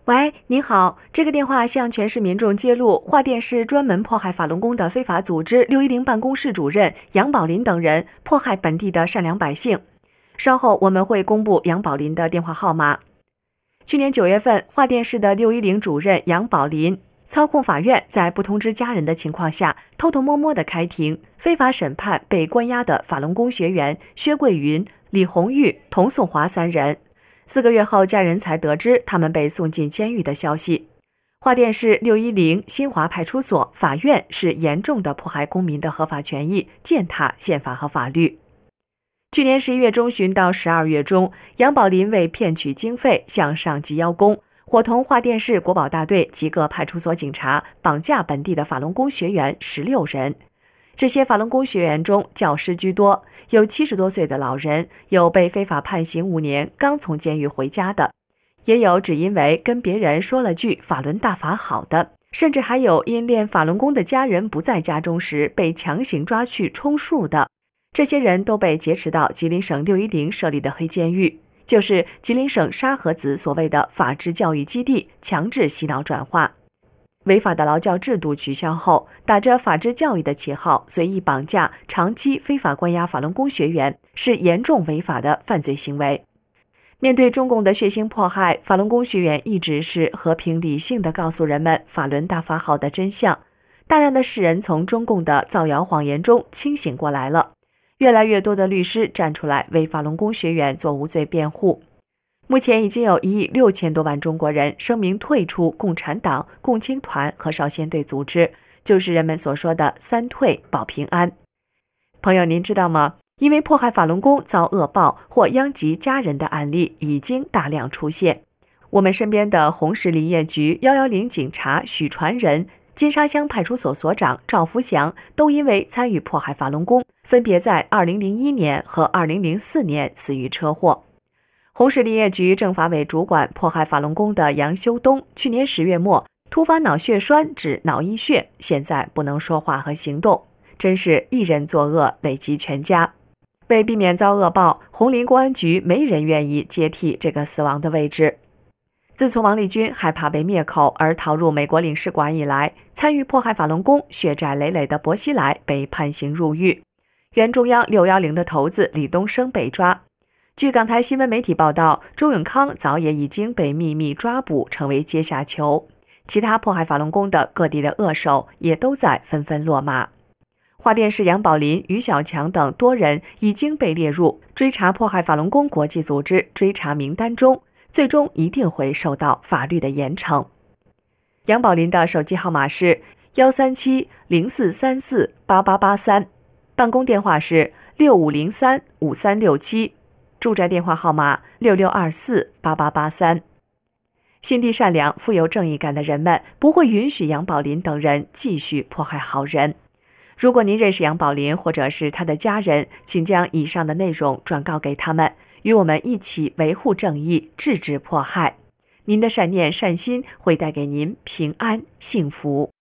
喂，您好，这个电话向全市民众揭露，华电市专门迫害法轮功的非法组织610办公室主任杨宝林等人迫害本地的善良百姓。稍后我们会公布杨宝林的电话号码。去年9月份，华电市的610主任杨宝林操控法院在不通知家人的情况下，偷偷摸摸地开庭，非法审判被关押的法轮功学员薛桂云、李红玉、童颂华3人。4个月后，家人才得知他们被送进监狱的消息。华电市610新华派出所、法院是严重的迫害公民的合法权益，践踏宪法和法律。去年11月中旬到12月中，杨宝林为骗取经费向上级邀功，伙同华电市国保大队几个派出所警察绑架本地的法轮功学员16人。这些法轮功学员中，教师居多，有70多岁的老人，有被非法判刑5年刚从监狱回家的，也有只因为跟别人说了句法轮大法好的，甚至还有因练法轮功的家人不在家中时被强行抓去充数的。这些人都被劫持到吉林省610设立的黑监狱，就是吉林省沙河子所谓的法治教育基地，强制洗脑转化。违法的劳教制度取消后，打着法治教育的旗号，随意绑架、长期非法关押法轮功学员，是严重违法的犯罪行为。面对中共的血腥迫害，法轮功学员一直是和平理性地告诉人们法轮大法好的真相。大量的世人从中共的造谣谎言中清醒过来了，越来越多的律师站出来为法轮功学员做无罪辩护。目前已经有1亿6千多万中国人声明退出共产党、共青团和少先队组织，就是人们所说的3退保平安。朋友，您知道吗？因为迫害法轮功遭恶报或殃及家人的案例已经大量出现。我们身边的红石林业局110警察许传仁、金沙乡派出所所长赵福祥都因为参与迫害法轮功，分别在2001年和2004年死于车祸。红石林业局政法委主管迫害法轮功的杨修东，去年10月末突发脑血栓致脑溢血，现在不能说话和行动，真是一人作恶累及全家。为避免遭恶报，红林公安局没人愿意接替这个死亡的位置。自从王立军害怕被灭口而逃入美国领事馆以来，参与迫害法轮功血债累累的薄熙来被判刑入狱，原中央610的头子李东生被抓。据港台新闻媒体报道，周永康早也已经被秘密抓捕，成为阶下囚。其他迫害法轮功的各地的恶手也都在纷纷落马。华电市杨宝林、于小强等多人已经被列入追查迫害法轮功国际组织追查名单中，最终一定会受到法律的严惩。杨宝林的手机号码是137-0434-8883，办公电话是6503-5367。住宅电话号码6624-8883。心地善良、富有正义感的人们不会允许杨宝林等人继续迫害好人。如果您认识杨宝林或者是他的家人，请将以上的内容转告给他们，与我们一起维护正义，制止迫害。您的善念善心会带给您平安幸福。